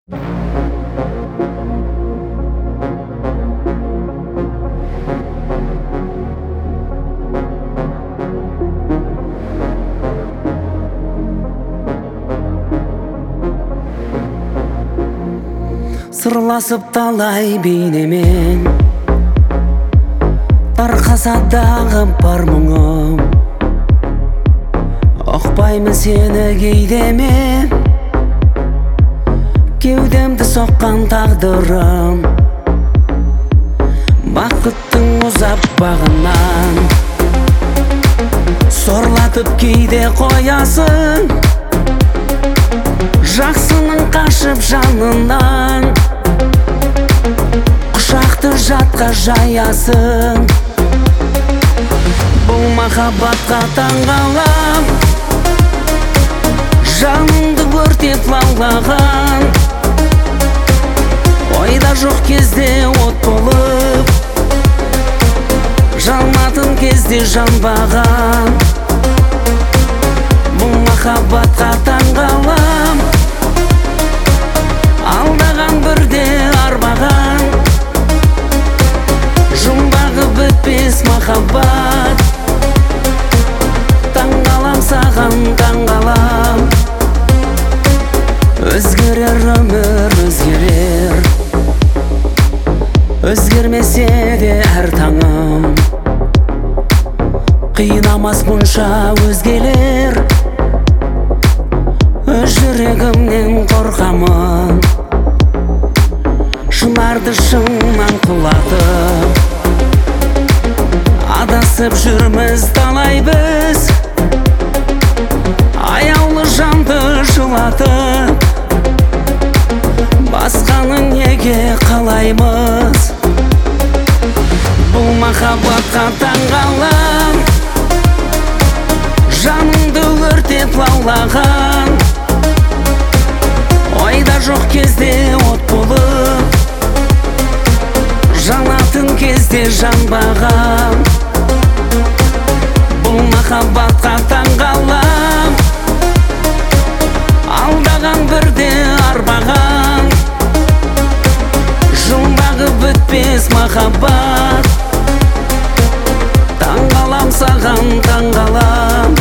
Сырласып талай бейнемен тарқасадағы бар мұңым, ұқпаймын сені кейде мен, кеудемді соққан тағдырым, бақыттың ұзап бағынан сорлатып кейде қоясың, жақсының қашып жанынан құшақты жатқа жаясың. Бұл махаббатқа таңғалам, жанымды өртеп лаулаған, ойда жоқ кезде от болып, жанатын кезде жанбаған. Бұл махаббатқа таңғалам, алдаған бірде арбаған, жұмбағы бітпес махаббат. Таңғалам саған, таңғалам, өзгерер өмір, өзгерер, өзгермесе де әр таңым, қинамас мұнша өзгелер, өз жүрегімнен қорқамын, шынарды шыңнан құлатып, адасып жүрміз талай біз, аяулы жанды жылатып, басқаны неге қалаймыз. Бұл махаббатқа таңғалам, жанымды өртеп лаулаған, ойда жоқ кезде от болып, жанатын кезде жанбаған. Бұл махаббатқа таңғалам, алдаған бірде арбаған, жұмбағы бітпес махаббат. Таңғалам саған, таңғалам,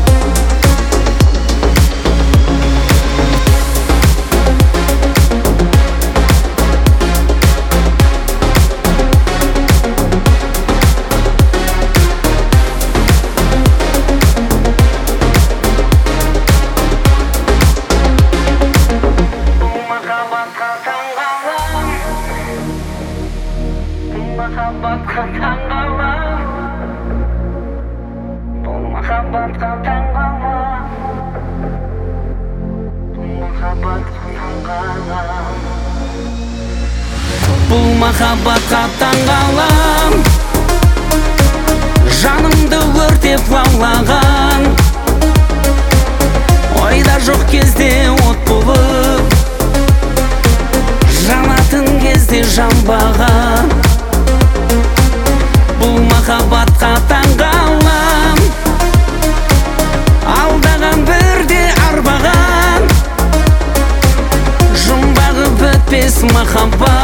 махаббатқа таңғалам, бұл махаббатқа таңғалам, бұл махаббатқа таңғалам, бұл махаббатқа таңғалам, жанымды өртеп лаулаған, ойда жоқ кезде от болып, жанатын кезде жанбаған. Бұл махаббатқа таңғалам, алдаған бірде арбаған, жұмбағы бітпес махаббат.